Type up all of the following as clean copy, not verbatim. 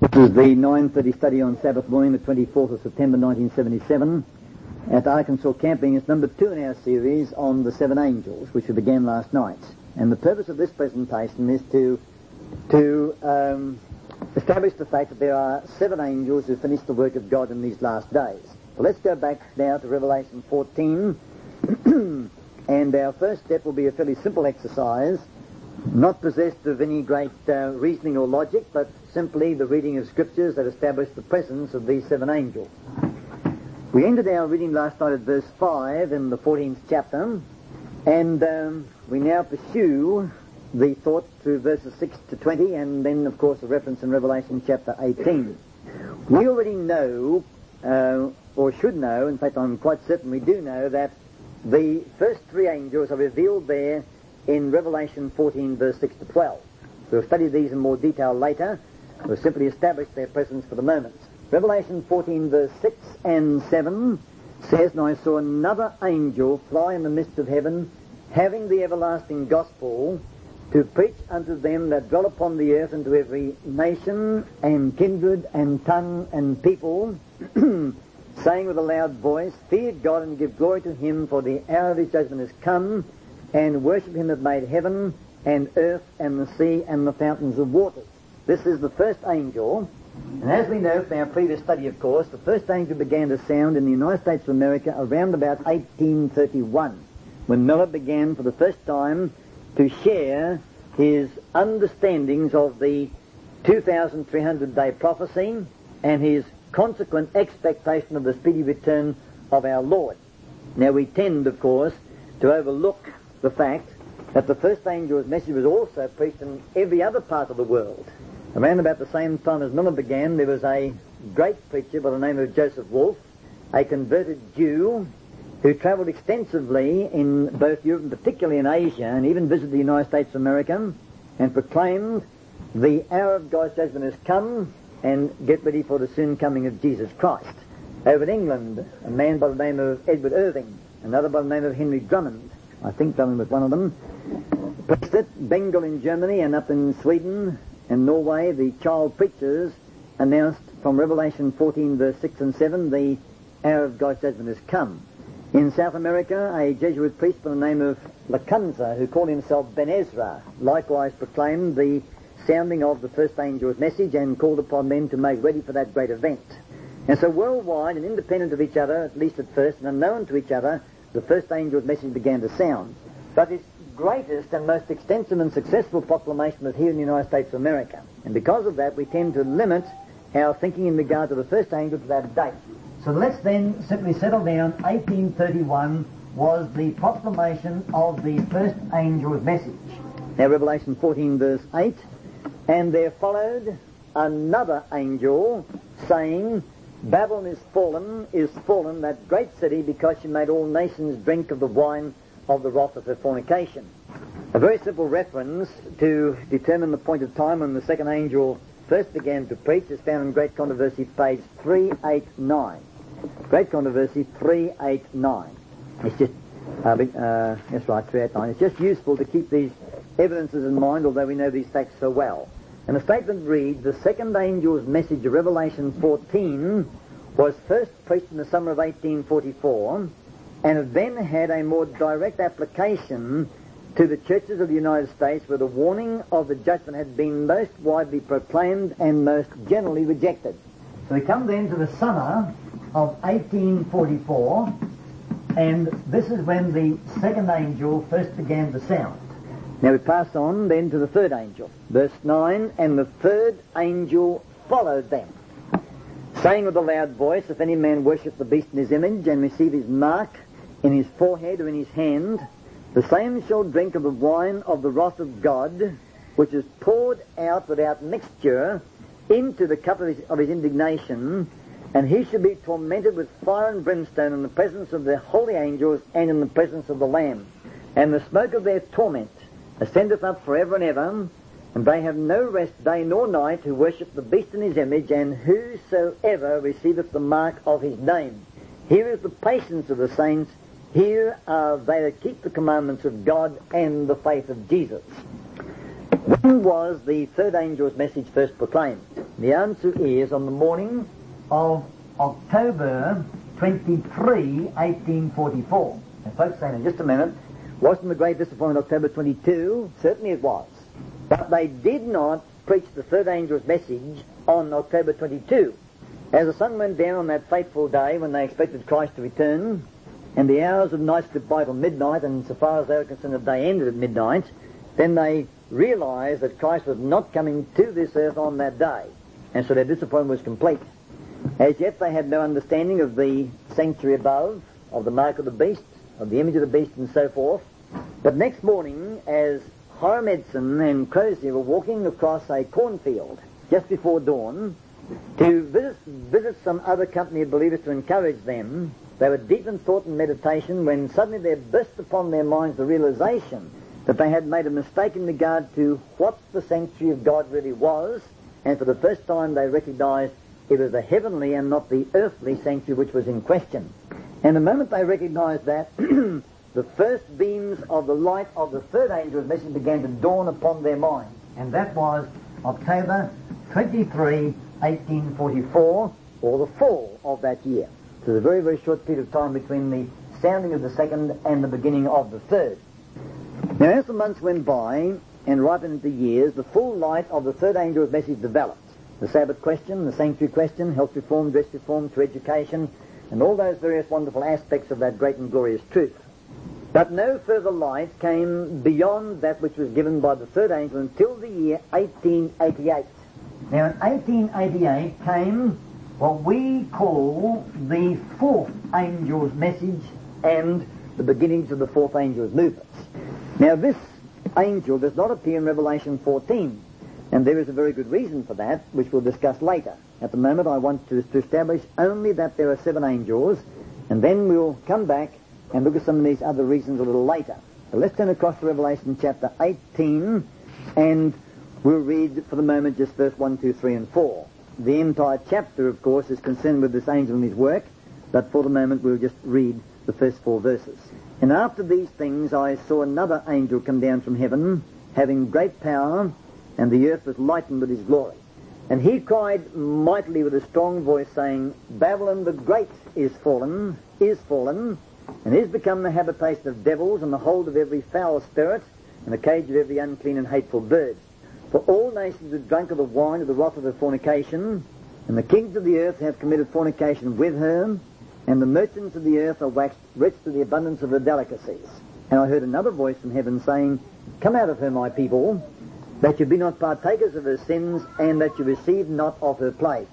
This is the 9:30 study on Sabbath morning, the 24th of September 1977, at Arkansas Camping. It's number 2 in our series on the 7 angels, which we began last night. And the purpose of this presentation is to establish the fact that there are 7 angels who finished the work of God in these last days. So let's go back now to Revelation 14, and our first step will be a fairly simple exercise, not possessed of any great reasoning or logic, but simply the reading of scriptures that establish the presence of these 7 angels. We ended our reading last night at verse 5 in the 14th chapter, and we now pursue the thought through verses 6 to 20, and then, of course, a reference in Revelation chapter 18. We already know, or should know, in fact I'm quite certain we do know, that the first 3 angels are revealed there in Revelation 14, verse 6 to 12. We'll study these in more detail later. We'll simply establish their presence for the moment. Revelation 14, verse 6 and 7 says, "And I saw another angel fly in the midst of heaven, having the everlasting gospel, to preach unto them that dwell upon the earth, and to every nation and kindred and tongue and people, saying with a loud voice, Fear God and give glory to him, for the hour of his judgment is come, and worship him that made heaven and earth and the sea and the fountains of waters." This is the first angel, and as we know from our previous study, of course, the first angel began to sound in the United States of America around about 1831, when Miller began for the first time to share his understandings of the 2,300-day prophecy and his consequent expectation of the speedy return of our Lord. Now we tend, of course, to overlook the fact that the first angel's message was also preached in every other part of the world. Around about the same time as Miller began, there was a great preacher by the name of Joseph Wolf, a converted Jew, who travelled extensively in both Europe and particularly in Asia, and even visited the United States of America, and proclaimed, "The hour of God's judgment has come, and get ready for the soon coming of Jesus Christ." Over in England, a man by the name of Edward Irving, another by the name of Henry Drummond, I think Drummond was one of them, preached it. Bengal in Germany, and up in Sweden and Norway, the child preachers announced from Revelation 14, verse 6 and 7, the hour of God's judgment has come. In South America, a Jesuit priest by the name of Lacunza, who called himself Ben Ezra, likewise proclaimed the sounding of the first angel's message and called upon men to make ready for that great event. And so worldwide and independent of each other, at least at first, and unknown to each other, the first angel's message began to sound. But its greatest and most extensive and successful proclamation was here in the United States of America. And because of that, we tend to limit our thinking in regard to the first angel to that date. So let's then simply settle down. 1831 was the proclamation of the first angel's message. Now Revelation 14, verse 8, "And there followed another angel, saying, Babylon is fallen, that great city, because she made all nations drink of the wine of the wrath of her fornication." A very simple reference to determine the point of time when the second angel first began to preach is found in Great Controversy, page 389. Great Controversy 389. It's just, that's right, 389. It's just useful to keep these evidences in mind, although we know these facts so well. And the statement reads, "The second angel's message of Revelation 14 was first preached in the summer of 1844, and it then had a more direct application to the churches of the United States, where the warning of the judgment had been most widely proclaimed and most generally rejected." So we come then to the summer of 1844, and this is when the second angel first began to sound. Now we pass on then to the third angel. Verse 9, "And the third angel followed them, saying with a loud voice, If any man worship the beast in his image, and receive his mark in his forehead or in his hand, the same shall drink of the wine of the wrath of God, which is poured out without mixture into the cup of his indignation, and he shall be tormented with fire and brimstone in the presence of the holy angels and in the presence of the Lamb. And the smoke of their torment ascendeth up forever and ever, and they have no rest day nor night who worship the beast in his image, and whosoever receiveth the mark of his name. Here is the patience of the saints. Here are they that keep the commandments of God and the faith of Jesus." When was the third angel's message first proclaimed? The answer is on the morning of October 23, 1844. Now, folks, saying in just a minute, wasn't the great disappointment October 22? Certainly it was. But they did not preach the third angel's message on October 22. As the sun went down on that fateful day when they expected Christ to return, and the hours of night slipped by till midnight, and so far as they were concerned, the day ended at midnight, then they realized that Christ was not coming to this earth on that day. And so their disappointment was complete. As yet they had no understanding of the sanctuary above, of the mark of the beast, of the image of the beast, and so forth. But next morning, as Hiram Edson and Crozier were walking across a cornfield just before dawn to visit some other company of believers to encourage them, they were deep in thought and meditation when suddenly there burst upon their minds the realization that they had made a mistake in regard to what the sanctuary of God really was, and for the first time they recognized it was the heavenly and not the earthly sanctuary which was in question. And the moment they recognized that, the first beams of the light of the third angel's message began to dawn upon their minds. And that was October 23, 1844, or the fall of that year. So there's a very, very short period of time between the sounding of the second and the beginning of the third. Now, as the months went by and ripened into years, the full light of the third angel's message developed. The Sabbath question, the sanctuary question, health reform, dress reform, to education, and all those various wonderful aspects of that great and glorious truth. But no further light came beyond that which was given by the third angel until the year 1888. Now, in 1888 came what we call the fourth angel's message and the beginnings of the fourth angel's movements. Now, this angel does not appear in Revelation 14, and there is a very good reason for that, which we'll discuss later. At the moment, I want to establish only that there are 7 angels, and then we'll come back and look at some of these other reasons a little later. So let's turn across to Revelation chapter 18, and we'll read for the moment just verse 1, 2, 3, and 4. The entire chapter, of course, is concerned with this angel and his work, but for the moment we'll just read the first 4 verses. And after these things I saw another angel come down from heaven, having great power, and the earth was lightened with his glory. And he cried mightily with a strong voice, saying, Babylon the Great is fallen, and is become the habitation of devils, and the hold of every foul spirit, and the cage of every unclean and hateful bird. For all nations have drunk of the wine of the wrath of her fornication, and the kings of the earth have committed fornication with her, and the merchants of the earth are waxed rich to the abundance of her delicacies. And I heard another voice from heaven saying, Come out of her, my people, that you be not partakers of her sins, and that you receive not of her plagues.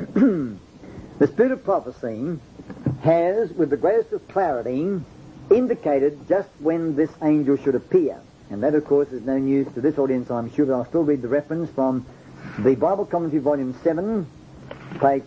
The spirit of prophecy has, with the greatest of clarity, indicated just when this angel should appear. And that, of course, is no news to this audience, I'm sure, but I'll still read the reference from the Bible Commentary, Volume 7, page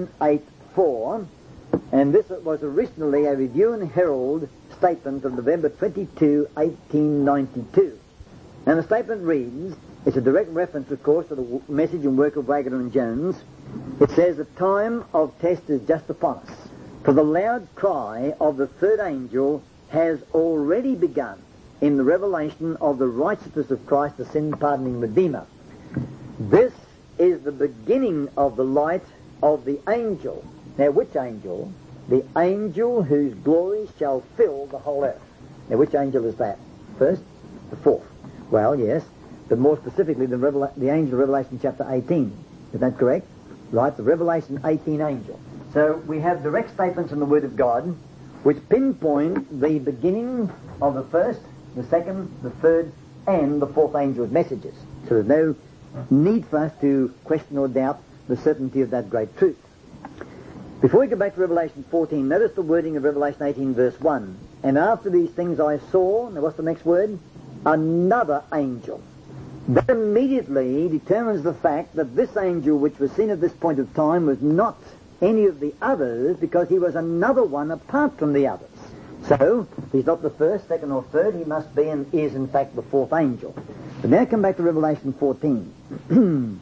984. And this was originally a Review and Herald statement of November 22, 1892. And the statement reads, it's a direct reference, of course, to the message and work of Waggoner and Jones. It says, the time of test is just upon us, for the loud cry of the third angel has already begun in the revelation of the righteousness of Christ, the sin-pardoning Redeemer. This is the beginning of the light of the angel. Now, which angel? The angel whose glory shall fill the whole earth. Now, which angel is that? First? The fourth. Well, yes, but more specifically, the angel of Revelation chapter 18. Is that correct? Right, the Revelation 18 angel. So we have direct statements in the Word of God which pinpoint the beginning of the first, the second, the third, and the fourth angel's messages. So there's no need for us to question or doubt the certainty of that great truth. Before we go back to Revelation 14, notice the wording of Revelation 18, verse 1. And after these things I saw, now what's the next word? Another angel. That immediately determines the fact that this angel, which was seen at this point of time, was not any of the others, because he was another one apart from the others. So, if he's not the first, second, or third, he must be and is, in fact, the fourth angel. But now come back to Revelation 14. And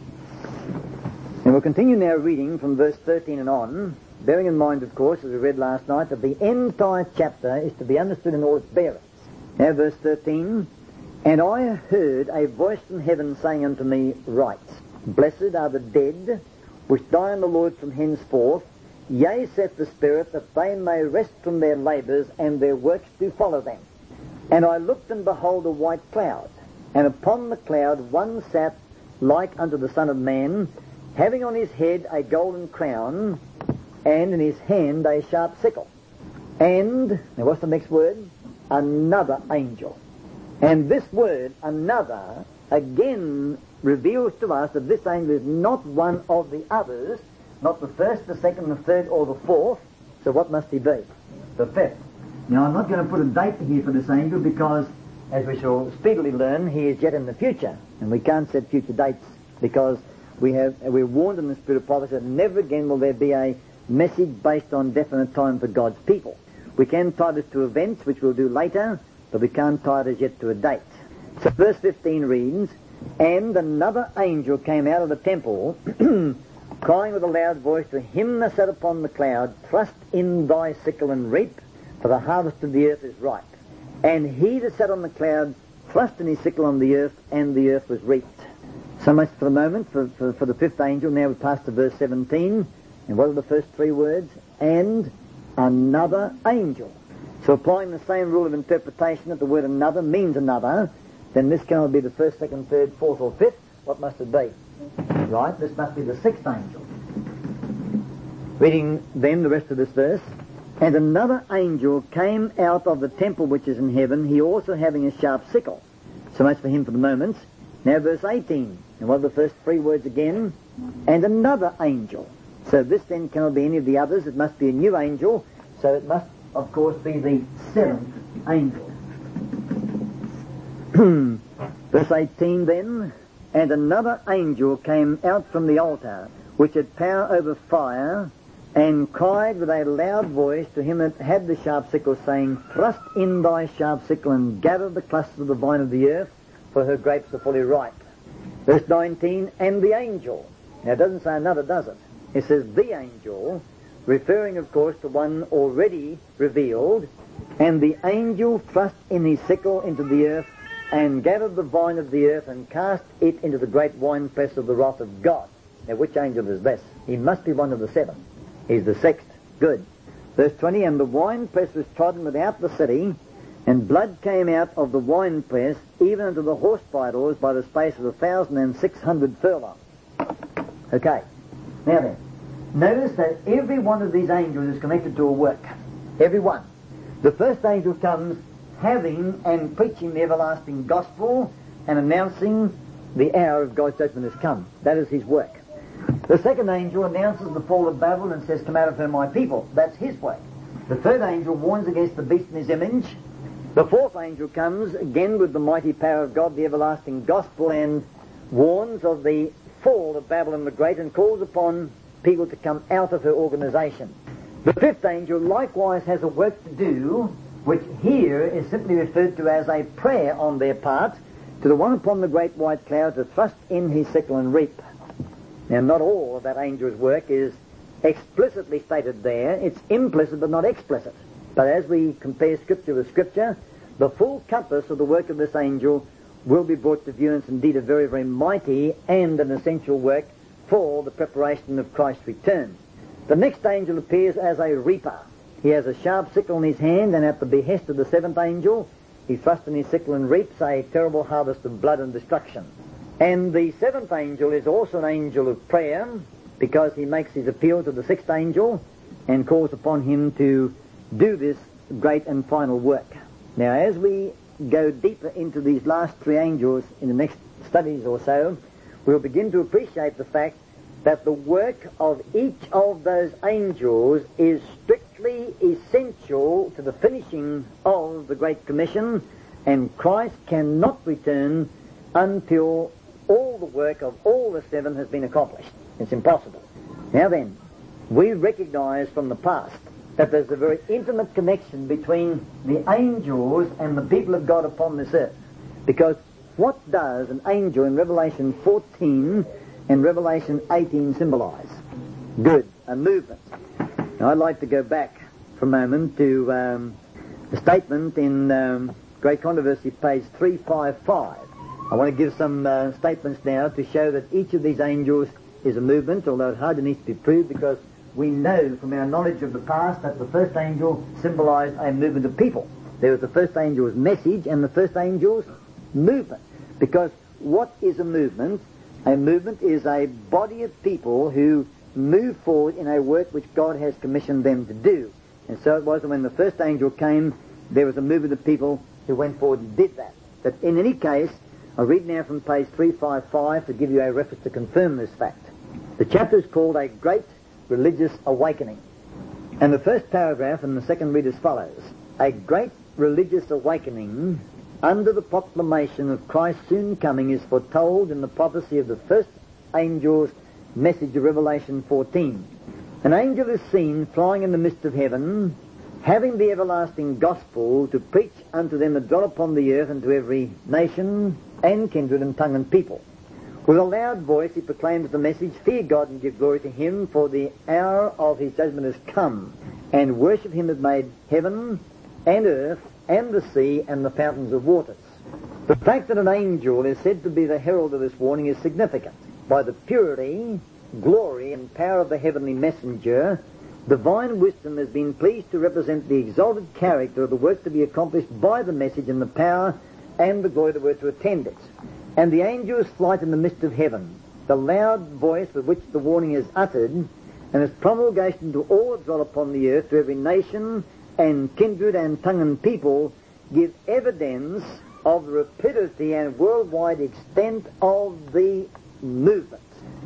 we'll continue now reading from verse 13 and on, bearing in mind, of course, as we read last night, that the entire chapter is to be understood in all its bearings. Now, verse 13, And I heard a voice from heaven saying unto me, Write, Blessed are the dead, which die in the Lord from henceforth. Yea, saith the Spirit, that they may rest from their labours, and their works do follow them. And I looked, and behold a white cloud, and upon the cloud one sat like unto the Son of Man, having on his head a golden crown, and in his hand a sharp sickle. And, now what's the next word? Another angel. And this word, another, again reveals to us that this angel is not one of the others, not the first, the second, the third, or the fourth. So what must he be? The fifth. Now I'm not going to put a date here for this angel because, as we shall speedily learn, he is yet in the future. And we can't set future dates because we're warned in the Spirit of prophecy that never again will there be a message based on definite time for God's people. We can tie this to events, which we'll do later, but we can't tie it as yet to a date. So verse 15 reads, And another angel came out of the temple, crying with a loud voice to him that sat upon the cloud, Thrust in thy sickle and reap, for the harvest of the earth is ripe. And he that sat on the cloud thrust in his sickle on the earth, and the earth was reaped. So much for the moment, for the fifth angel. Now we pass to verse 17. And what are the first three words? And another angel. So applying the same rule of interpretation that the word another means another, then this cannot be the first, second, third, fourth, or fifth. What must it be? Right, this must be the sixth angel. Reading then the rest of this verse. And another angel came out of the temple which is in heaven, he also having a sharp sickle. So much for him for the moment. Now verse 18. And what are the first three words again? And another angel. So this then cannot be any of the others. It must be a new angel. So it must, of course, be the seventh angel. Verse 18 then. And another angel came out from the altar, which had power over fire, and cried with a loud voice to him that had the sharp sickle, saying, Thrust in thy sharp sickle, and gather the clusters of the vine of the earth, for her grapes are fully ripe. Verse 19, and the angel. Now it doesn't say another, does it? It says the angel, referring, of course, to one already revealed. And the angel thrust in his sickle into the earth, and gathered the vine of the earth, and cast it into the great winepress of the wrath of God. Now which angel is this? He must be one of the seven. He's the sixth. Good. Verse 20, and the winepress was trodden without the city, and blood came out of the winepress, even unto the horse bridles, by the space of 1,600 furlongs. Okay. Now then, notice that every one of these angels is connected to a work. Every one. The first angel comes having and preaching the everlasting gospel and announcing the hour of God's judgment has come. That is his work. The second angel announces the fall of Babel and says, Come out of her, my people. That's his work. The third angel warns against the beast in his image. The fourth angel comes again with the mighty power of God, the everlasting gospel, and warns of the fall of Babylon the Great and calls upon people to come out of her organization. The fifth angel likewise has a work to do, which here is simply referred to as a prayer on their part to the one upon the great white cloud to thrust in his sickle and reap. Now, not all of that angel's work is explicitly stated there. It's implicit but not explicit. But as we compare Scripture with Scripture, the full compass of the work of this angel will be brought to view, and it's indeed a very, very mighty and an essential work for the preparation of Christ's return. The next angel appears as a reaper. He has a sharp sickle in his hand, and at the behest of the seventh angel, he thrusts in his sickle and reaps a terrible harvest of blood and destruction. And the seventh angel is also an angel of prayer, because he makes his appeal to the sixth angel and calls upon him to do this great and final work. Now, as we go deeper into these last three angels in the next studies or so, we'll begin to appreciate the fact that the work of each of those angels is strictly essential to the finishing of the Great Commission, and Christ cannot return until all the work of all the seven has been accomplished. It's impossible. Now then, we recognize from the past that there's a very intimate connection between the angels and the people of God upon this earth. Because what does an angel in Revelation 14 and Revelation 18 symbolize? Good, a movement. Now I'd like to go back for a moment to the statement in Great Controversy, page 355. I want to give some statements now to show that each of these angels is a movement, although it hardly needs to be proved because we know from our knowledge of the past that the first angel symbolized a movement of people. There was the first angel's message and the first angel's movement. Because what is a movement? A movement is a body of people who move forward in a work which God has commissioned them to do. And so it was that when the first angel came, there was a movement of people who went forward and did that. But in any case, I read now from page 355 to give you a reference to confirm this fact. The chapter is called A Great Religious Awakening. And the first paragraph in the second read as follows. A great religious awakening under the proclamation of Christ's soon coming is foretold in the prophecy of the first angel's message of Revelation 14. An angel is seen flying in the midst of heaven, having the everlasting gospel to preach unto them that dwell upon the earth and to every nation and kindred and tongue and people. With a loud voice he proclaims the message, fear God and give glory to him, for the hour of his judgment has come, and worship him that made heaven and earth and the sea and the fountains of waters. The fact that an angel is said to be the herald of this warning is significant. By the purity, glory and power of the heavenly messenger, divine wisdom has been pleased to represent the exalted character of the work to be accomplished by the message and the power and the glory that were to attend it. And the angel's flight in the midst of heaven, the loud voice with which the warning is uttered, and its promulgation to all that dwell upon the earth, to every nation and kindred and tongue and people, give evidence of the rapidity and worldwide extent of the movement.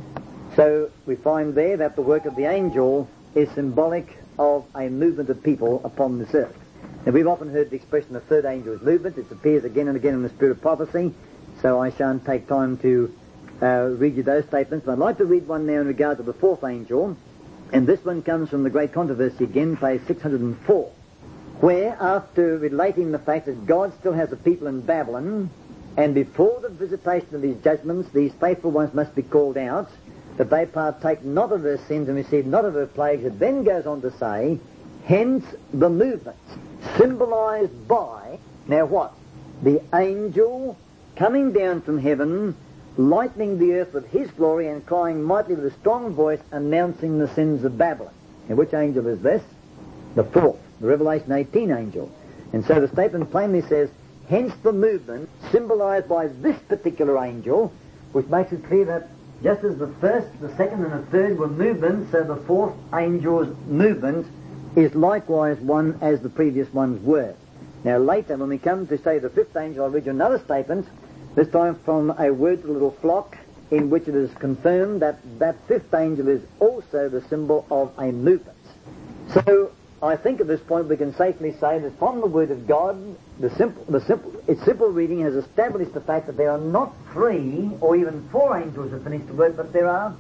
So we find there that the work of the angel is symbolic of a movement of people upon this earth. And we've often heard the expression the third angel's movement. It appears again and again in the spirit of prophecy, so I shan't take time to read you those statements. But I'd like to read one now in regard to the fourth angel, and this one comes from the Great Controversy again, page 604, where, after relating the fact that God still has a people in Babylon, and before the visitation of these judgments, these faithful ones must be called out, that they partake not of her sins and receive not of her plagues, it then goes on to say, hence the movement, symbolized by, now what? The angel coming down from heaven, lightening the earth with his glory and crying mightily with a strong voice, announcing the sins of Babylon. And which angel is this? The fourth, the Revelation 18 angel. And so the statement plainly says, hence the movement, symbolized by this particular angel, which makes it clear that just as the first, the second, and the third were movements, so the fourth angel's movement is likewise one as the previous ones were. Now later, when we come to say the fifth angel, I'll read you another statement, this time from a word to the little flock, in which it is confirmed that that fifth angel is also the symbol of a movement. So I think at this point we can safely say that from the Word of God, its simple reading has established the fact that there are not 3 or even 4 angels who finished the work, but there are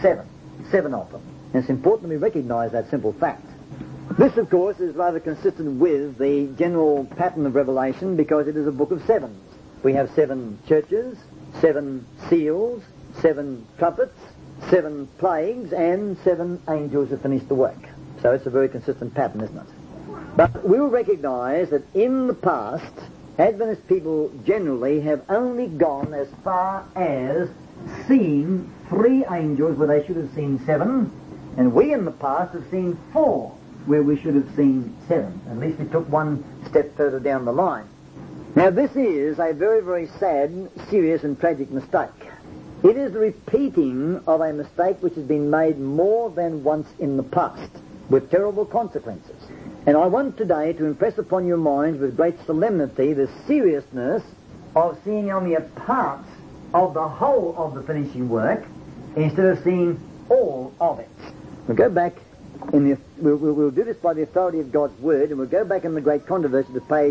7 of them. And it's important that we recognize that simple fact. This, of course, is rather consistent with the general pattern of Revelation because it is a book of sevens. We have 7 churches, 7 seals, 7 trumpets, 7 plagues, and 7 angels who finished the work. So it's a very consistent pattern, isn't it? But we'll recognize that in the past, Adventist people generally have only gone as far as seeing 3 angels where they should have seen 7, and we in the past have seen 4 where we should have seen 7. At least we took one step further down the line. Now this is a very, very sad, serious and tragic mistake. It is the repeating of a mistake which has been made more than once in the past, with terrible consequences. And I want today to impress upon your minds with great solemnity the seriousness of seeing only a part of the whole of the finishing work instead of seeing all of it. We'll go back we'll do this by the authority of God's Word, and we'll go back in the Great Controversy to page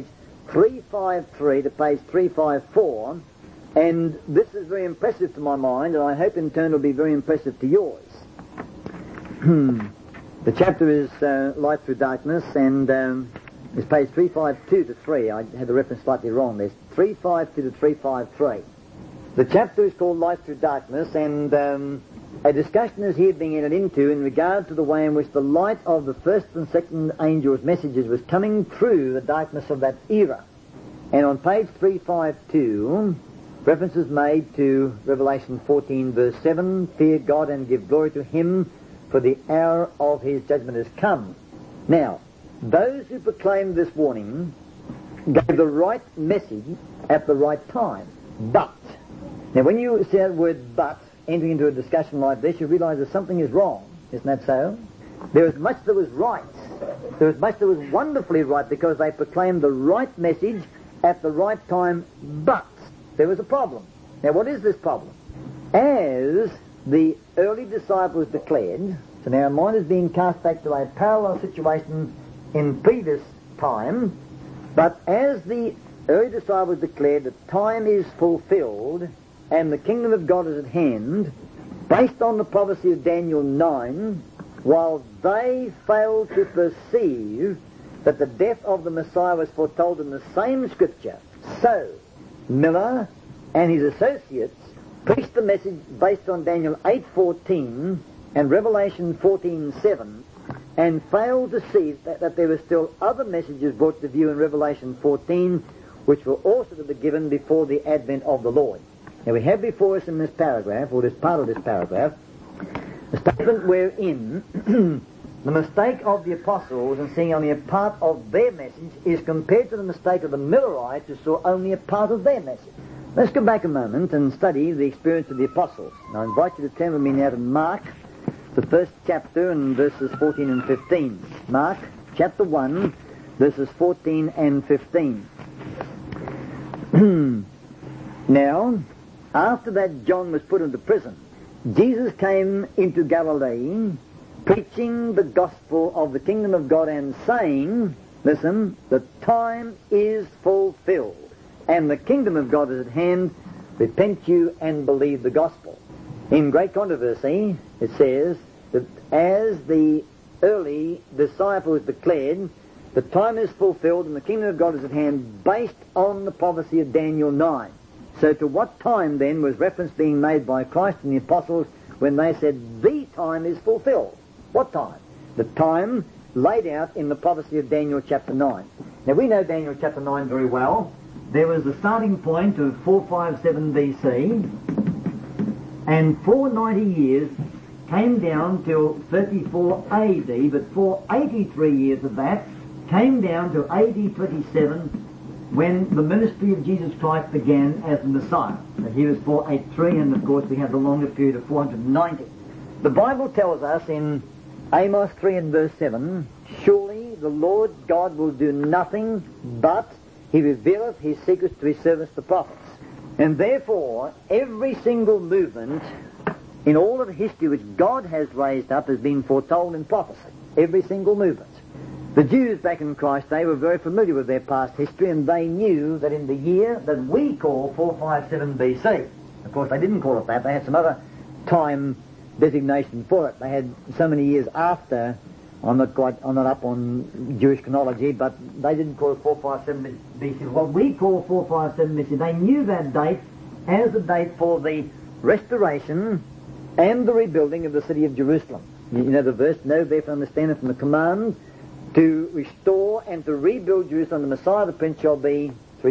353 to page 354, and this is very impressive to my mind, and I hope in turn it will be very impressive to yours. The chapter is Light Through Darkness, and it's page 352 to 3. I had the reference slightly wrong. There's 352 to 353. The chapter is called Light Through Darkness, and a discussion is here being entered into in regard to the way in which the light of the first and second angels' messages was coming through the darkness of that era. And on page 352, Reference is made to Revelation 14 verse 7, fear God and give glory to him, for the hour of his judgment has come. Now, those who proclaimed this warning gave the right message at the right time. But, now when you see that word but, entering into a discussion like this, you realize that something is wrong. Isn't that so? There was much that was right. There was much that was wonderfully right because they proclaimed the right message at the right time, but there was a problem. Now what is this problem? As the early disciples declared, so now our mind is being cast back to a parallel situation in previous time, but as the early disciples declared that time is fulfilled and the kingdom of God is at hand, based on the prophecy of Daniel 9, while they failed to perceive that the death of the Messiah was foretold in the same scripture, so Miller and his associates preached the message based on Daniel 8:14 and Revelation 14:7, and failed to see that there were still other messages brought to view in Revelation 14, which were also to be given before the advent of the Lord. Now we have before us in this paragraph, or this part of this paragraph, a statement wherein the mistake of the apostles in seeing only a part of their message is compared to the mistake of the Millerites who saw only a part of their message. Let's go back a moment and study the experience of the apostles. Now I invite you to turn with me now to Mark, the first chapter, and verses 14 and 15. Mark, chapter 1, verses 14 and 15. Now, after that John was put into prison, Jesus came into Galilee, preaching the gospel of the kingdom of God and saying, listen, the time is fulfilled, and the kingdom of God is at hand. Repent you and believe the gospel. In Great Controversy, it says that as the early disciples declared, the time is fulfilled and the kingdom of God is at hand, based on the prophecy of Daniel 9. So to what time then was reference being made by Christ and the apostles when they said the time is fulfilled? What time? The time laid out in the prophecy of Daniel chapter 9. Now we know Daniel chapter 9 very well. There was a starting point of 457 BC, and 490 years came down till 34 AD, but 483 years of that came down to AD 27, when the ministry of Jesus Christ began as the Messiah. And here is 483, and of course we have the longer period of 490. The Bible tells us in Amos 3 and verse 7, surely the Lord God will do nothing but he revealeth his secrets to his servants the prophets. And therefore, every single movement in all of history which God has raised up has been foretold in prophecy. Every single movement. The Jews back in Christ's day were very familiar with their past history, and they knew that in the year that we call 457 BC, of course they didn't call it that, they had some other time designation for it. They had so many years after. I'm not up on Jewish chronology, but they didn't call it 457 BC. What we call 457 BC, they knew that date as the date for the restoration and the rebuilding of the city of Jerusalem. You know the verse, know therefore understand it from the command to restore and to rebuild Jerusalem. The Messiah, the Prince, shall be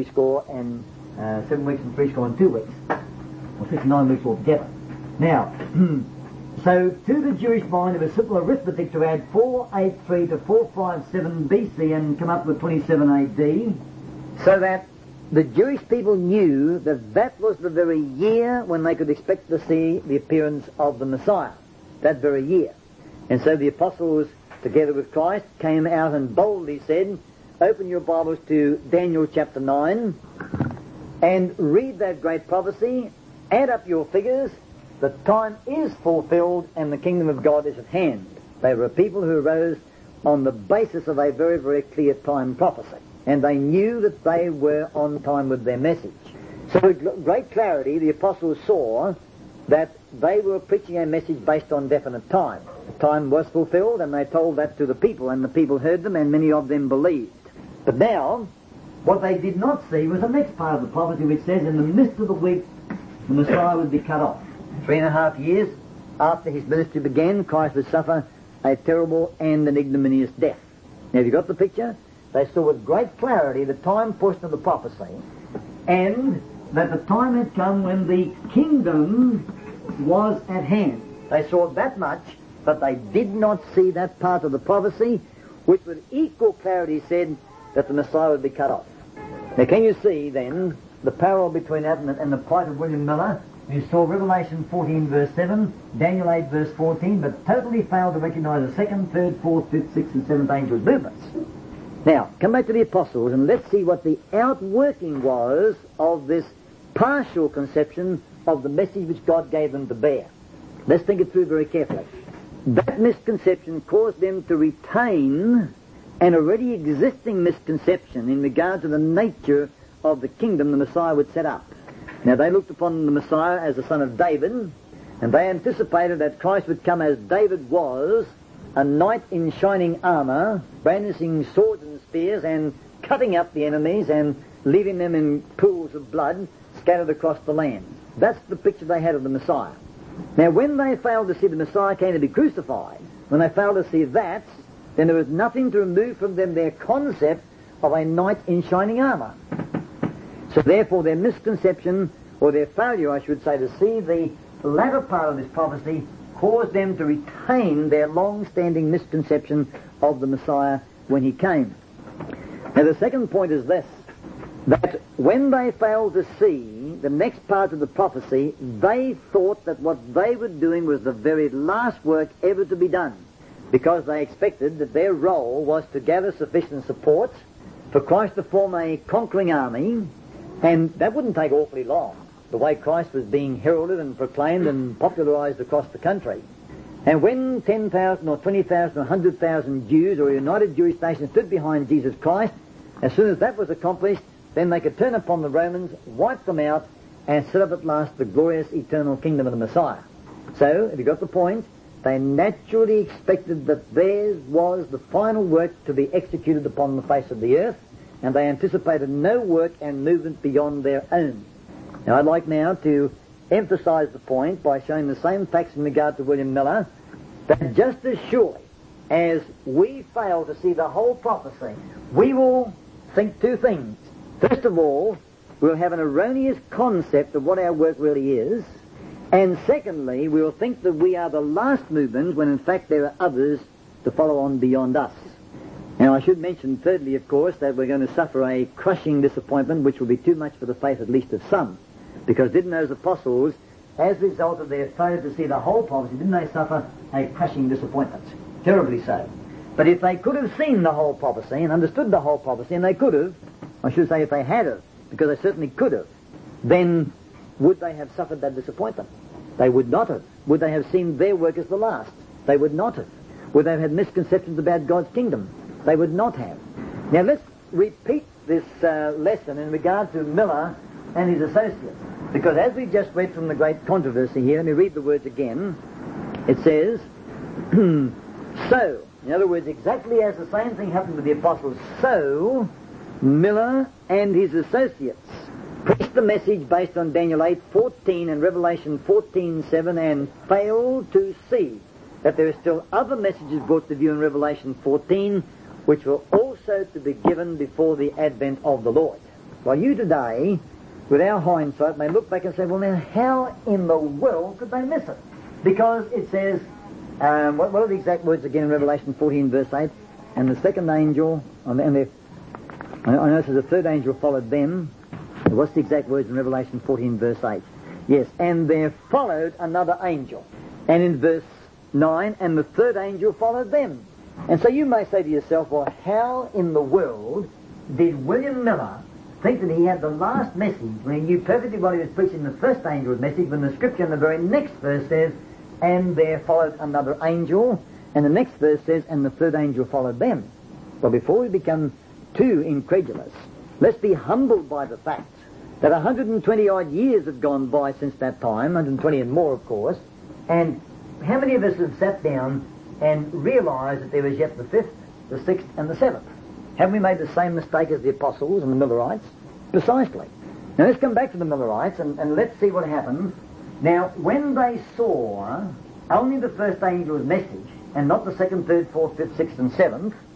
7 weeks and 2 weeks, or 69 weeks altogether. Now, so to the Jewish mind, it was simple arithmetic to add 483 to 457 BC and come up with 27 AD, so that the Jewish people knew that that was the very year when they could expect to see the appearance of the Messiah, that very year. And so the apostles, together with Christ, came out and boldly said, open your Bibles to Daniel chapter 9 and read that great prophecy, add up your figures. The time is fulfilled and the kingdom of God is at hand. They were a people who arose on the basis of a very, very clear time prophecy. And they knew that they were on time with their message. So with great clarity, the apostles saw that they were preaching a message based on definite time. The time was fulfilled, and they told that to the people, and the people heard them, and many of them believed. But now, what they did not see was the next part of the prophecy, which says, in the midst of the week, the Messiah would be cut off. 3.5 years after his ministry began, Christ would suffer a terrible and an ignominious death. Now, have you got the picture? They saw with great clarity the time portion of the prophecy, and that the time had come when the kingdom was at hand. They saw that much, but they did not see that part of the prophecy which with equal clarity said that the Messiah would be cut off. Now can you see then the parallel between that and the plight of William Miller? You saw Revelation 14 verse 7, Daniel 8 verse 14, but totally failed to recognize the second, third, fourth, fifth, sixth and seventh angels' movements. Now, come back to the apostles and let's see what the outworking was of this partial conception of the message which God gave them to bear. Let's think it through very carefully. That misconception caused them to retain an already existing misconception in regard to the nature of the kingdom the Messiah would set up. Now, they looked upon the Messiah as the son of David, and they anticipated that Christ would come as David was, a knight in shining armour, brandishing swords and spears and cutting up the enemies and leaving them in pools of blood scattered across the land. That's the picture they had of the Messiah. Now, when they failed to see the Messiah came to be crucified, when they failed to see that, then there was nothing to remove from them their concept of a knight in shining armour. So therefore their misconception, or their failure, I should say, to see the latter part of this prophecy caused them to retain their long-standing misconception of the Messiah when he came. Now the second point is this, that when they failed to see the next part of the prophecy, they thought that what they were doing was the very last work ever to be done, because they expected that their role was to gather sufficient support for Christ to form a conquering army, and that wouldn't take awfully long, the way Christ was being heralded and proclaimed and popularized across the country. And when 10,000 or 20,000 or 100,000 Jews or a united Jewish nation stood behind Jesus Christ, as soon as that was accomplished, then they could turn upon the Romans, wipe them out, and set up at last the glorious eternal kingdom of the Messiah. So, if you got the point, they naturally expected that theirs was the final work to be executed upon the face of the earth, and they anticipated no work and movement beyond their own. Now, I'd like now to emphasize the point by showing the same facts in regard to William Miller, that just as surely as we fail to see the whole prophecy, we will think two things. First of all, we'll have an erroneous concept of what our work really is, and secondly, we'll think that we are the last movement when in fact there are others to follow on beyond us. Now, I should mention thirdly, of course, that we're going to suffer a crushing disappointment which will be too much for the faith at least of some, because didn't those apostles, as a result of their failure to see the whole prophecy, didn't they suffer a crushing disappointment? Terribly so. But if they could have seen the whole prophecy and understood the whole prophecy, and they could have, I should say if they had have, because they certainly could have, then would they have suffered that disappointment? They would not have. Would they have seen their work as the last? They would not have. Would they have had misconceptions about God's kingdom? They would not have. Now let's repeat this lesson in regard to Miller and his associates, because as we just read from the great controversy here, let me read the words again. It says, so, in other words, exactly as the same thing happened with the apostles, so Miller and his associates preached the message based on Daniel 8:14 and Revelation 14:7 and failed to see that there are still other messages brought to view in Revelation 14 which were also to be given before the advent of the Lord. While you today, with our hindsight, may look back and say, well, now, how in the world could they miss it? Because it says, what are the exact words again in Revelation 14, verse 8? And the second angel, I know it says the third angel followed them. What's the exact words in Revelation 14, verse 8? Yes, and there followed another angel. And in verse 9, and the third angel followed them. And so you may say to yourself, well, how in the world did William Miller think that he had the last message when he knew perfectly well he was preaching the first angel's message, when the scripture in the very next verse says, and there followed another angel, and the next verse says, and the third angel followed them. Well, before we become too incredulous, let's be humbled by the fact that 120 odd years have gone by since that time, 120 and more, of course, and how many of us have sat down and realized that there was yet the fifth, the sixth, and the seventh? Haven't we made the same mistake as the apostles and the Millerites? Precisely. Now let's come back to the Millerites and let's see what happened. Now, when they saw only the first angel's message and not the second, third, fourth, fifth, sixth, and seventh,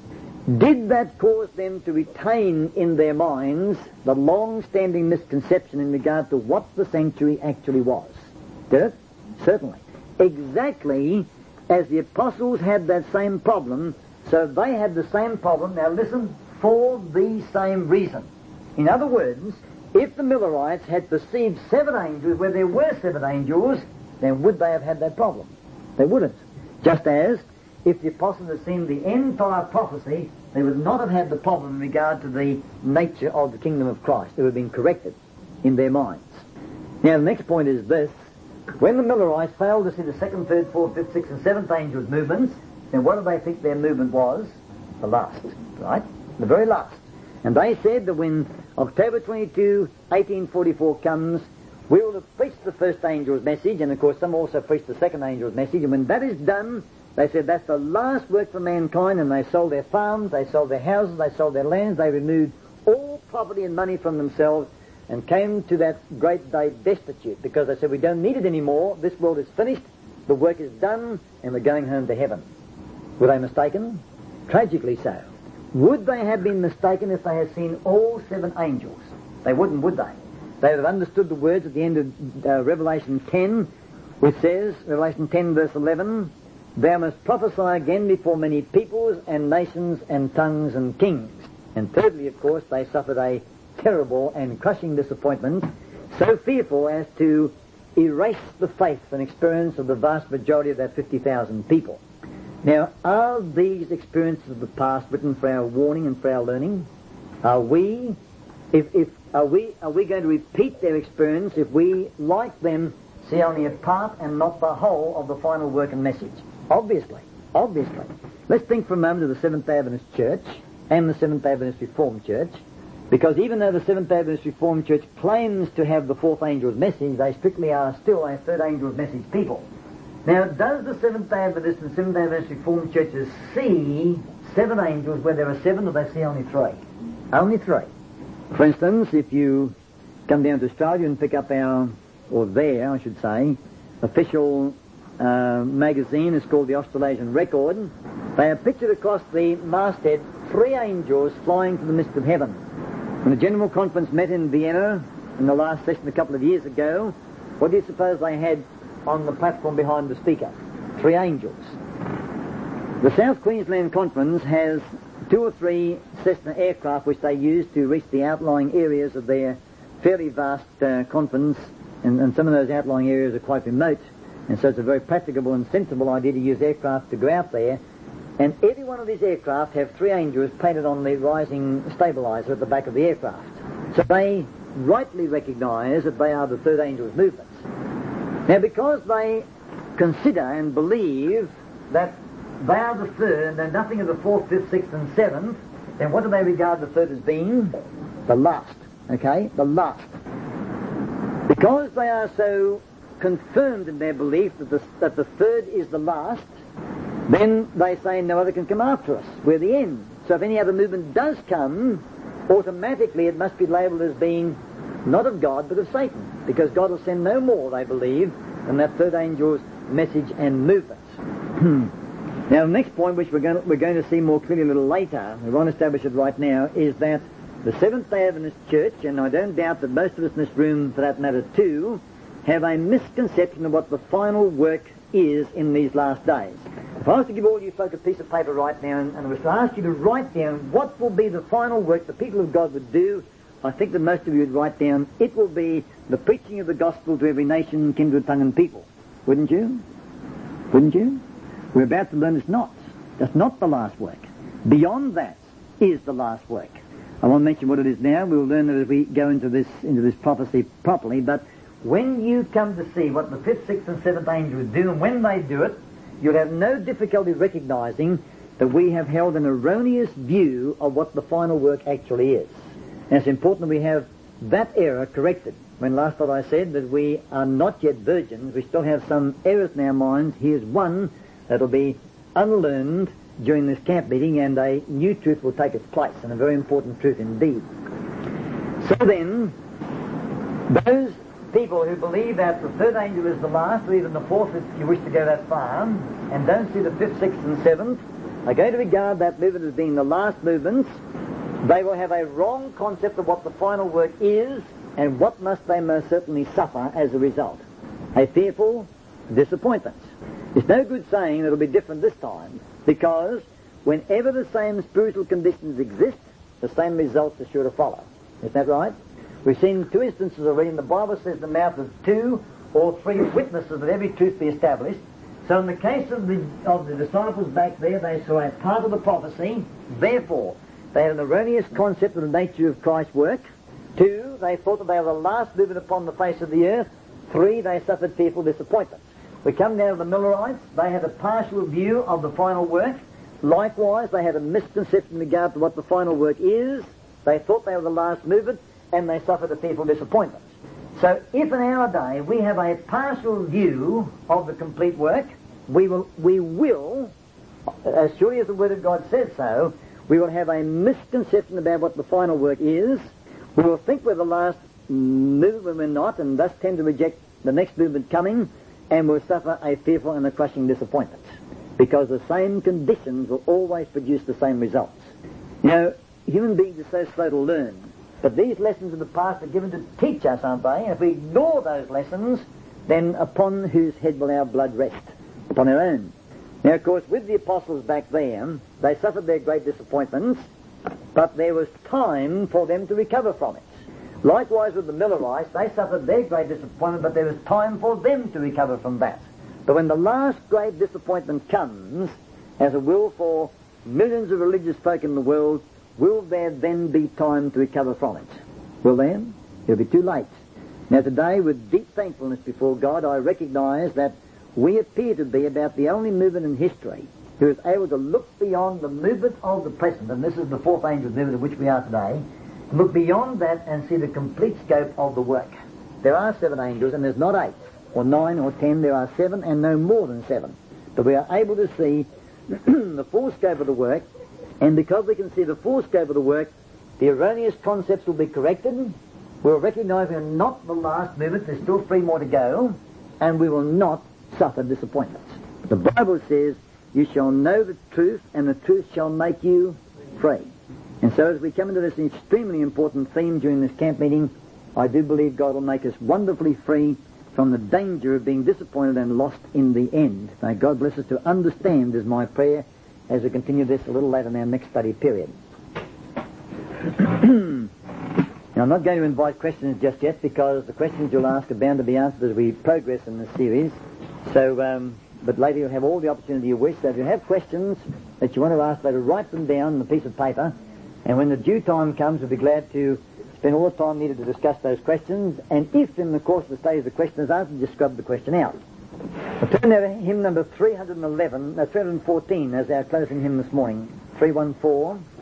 Did that cause them to retain in their minds the long-standing misconception in regard to what the sanctuary actually was? Did it? Certainly. Exactly as the apostles had that same problem, so they had the same problem, now listen, for the same reason. In other words, if the Millerites had perceived 7 angels where there were 7 angels, then would they have had that problem? They wouldn't. Just as if the apostles had seen the entire prophecy, they would not have had the problem in regard to the nature of the kingdom of Christ. It would have been corrected in their minds. Now the next point is this. When the Millerites failed to see the 2nd, 3rd, 4th, 5th, 6th and 7th angels' movements, then what do they think their movement was? The last, right? The very last. And they said that when October 22, 1844 comes, we will have preached the first angel's message, and of course some also preached the second angel's message, and when that is done, they said that's the last work for mankind, and they sold their farms, they sold their houses, they sold their lands, they removed all property and money from themselves, and came to that great day destitute, because they said we don't need it anymore, this world is finished, the work is done, and we're going home to heaven. Were they mistaken? Tragically so. Would they have been mistaken if they had seen all 7 angels? They wouldn't, would they? They would have understood the words at the end of Revelation 10, which says, Revelation 10 verse 11, "Thou must prophesy again before many peoples and nations and tongues and kings." And thirdly, of course, they suffered a terrible and crushing disappointment, so fearful as to erase the faith and experience of the vast majority of that 50,000 people. Now, are these experiences of the past written for our warning and for our learning? Are we going to repeat their experience if we, like them, see only a part and not the whole of the final work and message? Obviously. Let's think for a moment of the Seventh-day Adventist Church and the Seventh-day Adventist Reformed Church, because even though the Seventh-day Adventist Reformed Church claims to have the 4th angel's message, they strictly are still a 3rd angel's message people. Now, does the Seventh-day Adventist and Seventh-day Adventist Reformed churches see 7 angels where there are 7, or they see only 3? Only 3. For instance, if you come down to Australia and pick up their official magazine, it's called the Australasian Record, they have pictured across the masthead 3 angels flying to the midst of heaven. When the General Conference met in Vienna in the last session a couple of years ago, what do you suppose they had on the platform behind the speaker? 3 angels. The South Queensland Conference has 2 or 3 Cessna aircraft which they use to reach the outlying areas of their fairly vast conference, and some of those outlying areas are quite remote, and so it's a very practicable and sensible idea to use aircraft to go out there. And every one of these aircraft have 3 angels painted on the rising stabilizer at the back of the aircraft. So they rightly recognise that they are the 3rd angel's movements. Now, because they consider and believe that they are the 3rd, and know nothing of the 4th, 5th, 6th and 7th, then what do they regard the 3rd as being? The last. Okay? The last. Because they are so confirmed in their belief that the 3rd is the last, then they say no other can come after us. We're the end. So if any other movement does come, automatically it must be labelled as being not of God, but of Satan, because God will send no more, they believe, than that 3rd angel's message and movement. Now, the next point, which we're going to see more clearly a little later, we won't establish it right now, is that the Seventh-day Adventist Church, and I don't doubt that most of us in this room, for that matter too, have a misconception of what the final work is in these last days. If I was to give all you folk a piece of paper right now, and I was to ask you to write down what will be the final work the people of God would do, I think that most of you would write down, it will be the preaching of the gospel to every nation, kindred, tongue and people. Wouldn't you? Wouldn't you? We're about to learn it's not. That's not the last work. Beyond that is the last work. I won't mention what it is now. We'll learn that as we go into this prophecy properly. But when you come to see what the 5th, 6th and 7th angels do, and when they do it, you'll have no difficulty recognizing that we have held an erroneous view of what the final work actually is. And it's important that we have that error corrected. When last thought I said that we are not yet virgins, we still have some errors in our minds. Here's one that'll be unlearned during this camp meeting, and a new truth will take its place, and a very important truth indeed. So then, those people who believe that the 3rd angel is the last, or even the 4th if you wish to go that far, and don't see the 5th, 6th and 7th, are going to regard that movement as being the last movement, they will have a wrong concept of what the final work is and what must they most certainly suffer as a result. A fearful disappointment. It's no good saying it'll be different this time, because whenever the same spiritual conditions exist, the same results are sure to follow. Isn't that right? We've seen two instances already, and the Bible says the mouth of 2 or 3 witnesses that every truth be established. So in the case of the disciples back there, they saw a part of the prophecy. Therefore, they had an erroneous concept of the nature of Christ's work. 2, they thought that they were the last movement upon the face of the earth. 3, they suffered fearful disappointment. We come down to the Millerites. They had a partial view of the final work. Likewise, they had a misconception in regard to what the final work is. They thought they were the last movement, and they suffered a fearful disappointment. So if in our day we have a partial view of the complete work, we will, as surely as the Word of God says so, we will have a misconception about what the final work is. We will think we're the last movement when we're not, and thus tend to reject the next movement coming, and will suffer a fearful and a crushing disappointment, because the same conditions will always produce the same results. You know, human beings are so slow to learn, but these lessons of the past are given to teach us, aren't they? And if we ignore those lessons, then upon whose head will our blood rest? Upon our own. Now, of course, with the apostles back there, they suffered their great disappointments, but there was time for them to recover from it. Likewise with the Millerites, they suffered their great disappointment, but there was time for them to recover from that. But when the last great disappointment comes, as it will for millions of religious folk in the world, will there then be time to recover from it? Will there? It'll be too late. Now today, with deep thankfulness before God, I recognize that we appear to be about the only movement in history who is able to look beyond the movement of the present, and this is the fourth angel's movement of which we are today, look beyond that and see the complete scope of the work. There are 7 angels, and there's not 8, or 9, or 10. There are 7, and no more than 7. But we are able to see the full scope of the work, and because we can see the full scope of the work, the erroneous concepts will be corrected. We'll recognize we are not the last movement. There's still 3 more to go, and we will not suffer disappointment. The Bible says, you shall know the truth, and the truth shall make you free. And so as we come into this extremely important theme during this camp meeting, I do believe God will make us wonderfully free from the danger of being disappointed and lost in the end. May God bless us to understand, is my prayer, as we continue this a little later in our next study period. Now, I'm not going to invite questions just yet, because the questions you'll ask are bound to be answered as we progress in this series. So, but later you'll have all the opportunity you wish. So if you have questions that you want to ask, later write them down on a piece of paper, and when the due time comes, we'll be glad to spend all the time needed to discuss those questions. And if in the course of the study the question is answered, just scrub the question out. We'll turn now to hymn number 314 as our closing hymn this morning. 314.